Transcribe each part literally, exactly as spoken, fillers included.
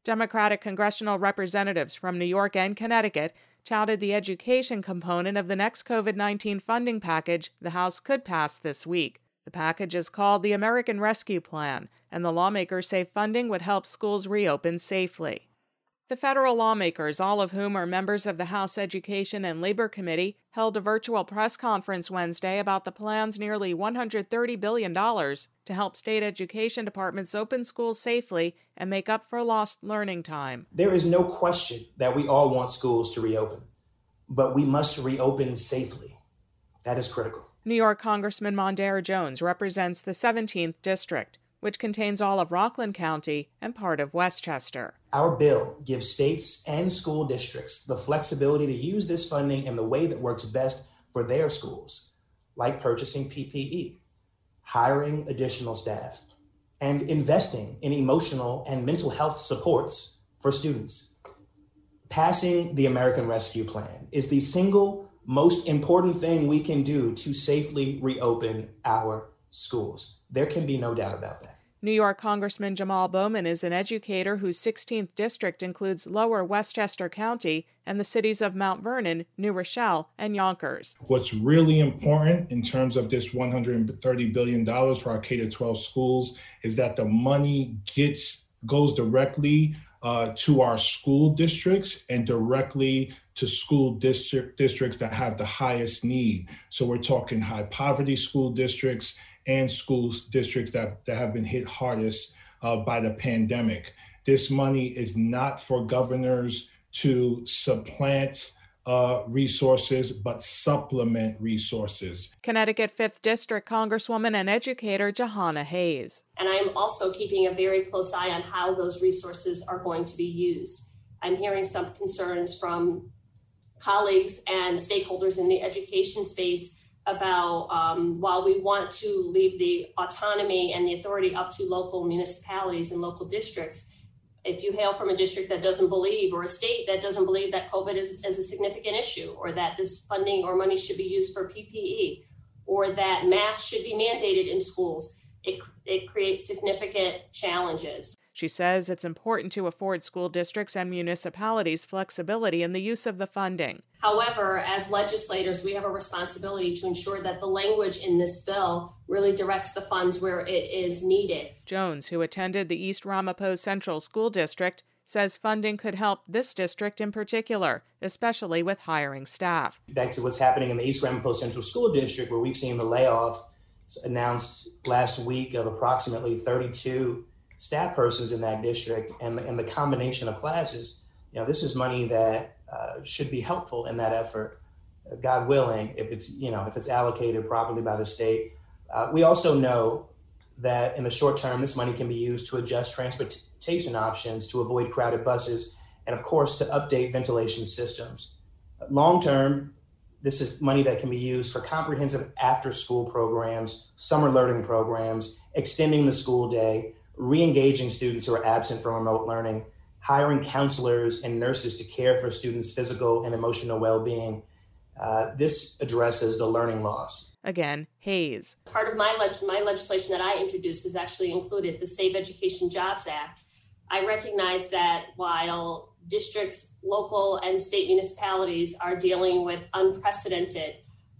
Democratic congressional representatives from New York and Connecticut touted the education component of the next COVID nineteen funding package the House could pass this week. The package is called the American Rescue Plan, and the lawmakers say funding would help schools reopen safely. The federal lawmakers, all of whom are members of the House Education and Labor Committee, held a virtual press conference Wednesday about the plan's nearly one hundred thirty billion dollars to help state education departments open schools safely and make up for lost learning time. There is no question that we all want schools to reopen, but we must reopen safely. That is critical. New York Congressman Mondaire Jones represents the seventeenth District, which contains all of Rockland County and part of Westchester. Our bill gives states and school districts the flexibility to use this funding in the way that works best for their schools, like purchasing P P E, hiring additional staff, and investing in emotional and mental health supports for students. Passing the American Rescue Plan is the single most important thing we can do to safely reopen our schools. There can be no doubt about that. New York Congressman Jamal Bowman is an educator whose sixteenth district includes Lower Westchester County and the cities of Mount Vernon, New Rochelle, and Yonkers. What's really important in terms of this one hundred thirty billion dollars for our K through twelve schools is that the money gets goes directly uh, to our school districts and directly to school district districts that have the highest need. So we're talking high poverty school districts and school districts that, that have been hit hardest uh, by the pandemic. This money is not for governors to supplant uh, resources, but supplement resources. Connecticut fifth District Congresswoman and educator Jahana Hayes. And I am also keeping a very close eye on how those resources are going to be used. I'm hearing some concerns from colleagues and stakeholders in the education space about um, while we want to leave the autonomy and the authority up to local municipalities and local districts, if you hail from a district that doesn't believe, or a state that doesn't believe that COVID is, is a significant issue, or that this funding or money should be used for P P E, or that masks should be mandated in schools, it, it creates significant challenges. She says it's important to afford school districts and municipalities flexibility in the use of the funding. However, as legislators, we have a responsibility to ensure that the language in this bill really directs the funds where it is needed. Jones, who attended the East Ramapo Central School District, says funding could help this district in particular, especially with hiring staff. Back to what's happening in the East Ramapo Central School District, where we've seen the layoff announced last week of approximately thirty-two staff persons in that district, and the, and the combination of classes. You know, this is money that uh, should be helpful in that effort, uh, God willing, if it's, you know, if it's allocated properly by the state. Uh, we also know that in the short term, this money can be used to adjust transportation options to avoid crowded buses, and of course, to update ventilation systems. Long term, this is money that can be used for comprehensive after-school programs, summer learning programs, extending the school day, re-engaging students who are absent from remote learning, hiring counselors and nurses to care for students' physical and emotional well-being. Uh, this addresses the learning loss. Again, Hayes. Part of my, leg- my legislation that I introduced has actually included the Save Education Jobs Act. I recognize that while districts, local and state municipalities are dealing with unprecedented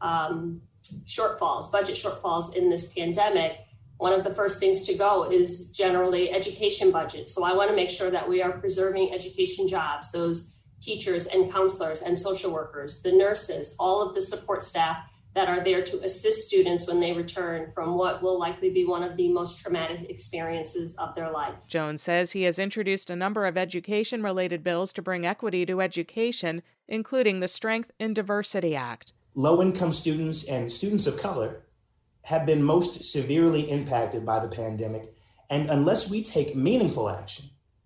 um, shortfalls, budget shortfalls in this pandemic, one of the first things to go is generally education budget. So I want to make sure that we are preserving education jobs, those teachers and counselors and social workers, the nurses, all of the support staff that are there to assist students when they return from what will likely be one of the most traumatic experiences of their life. Jones says he has introduced a number of education-related bills to bring equity to education, including the Strength in Diversity Act. Low-income students and students of color have been most severely impacted by the pandemic, and unless we take meaningful action,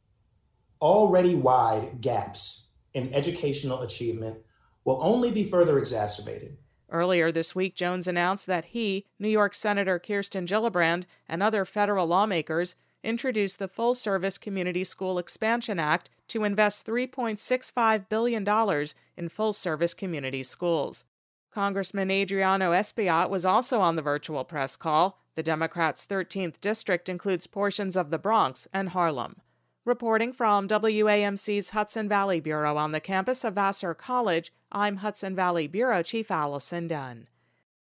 already wide gaps in educational achievement will only be further exacerbated. Earlier this week, Jones announced that he, New York Senator Kirsten Gillibrand, and other federal lawmakers introduced the Full Service Community School Expansion Act to invest three point six five billion dollars in full-service community schools. Congressman Adriano Espaillat was also on the virtual press call. The Democrats' thirteenth district includes portions of the Bronx and Harlem. Reporting from W A M C's Hudson Valley Bureau on the campus of Vassar College, I'm Hudson Valley Bureau Chief Allison Dunn.